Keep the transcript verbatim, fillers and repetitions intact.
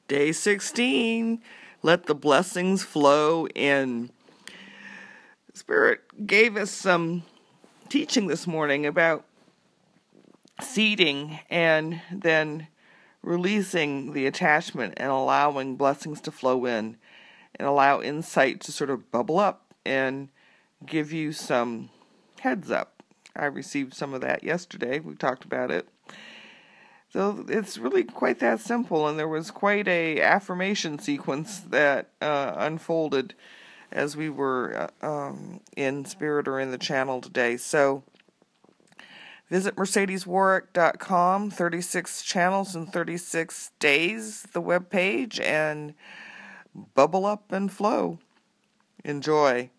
Day sixteen, let the blessings flow in. Spirit gave us some teaching this morning about seeding and then releasing the attachment and allowing blessings to flow in and allow insight to sort of bubble up and give you some heads up. I received some of that yesterday. We talked about it. So it's really quite that simple, and there was quite a affirmation sequence that uh, unfolded as we were uh, um, in spirit or in the channel today. So visit Mercedes Warwick dot com, thirty-six channels in thirty-six days, the webpage, and bubble up and flow. Enjoy.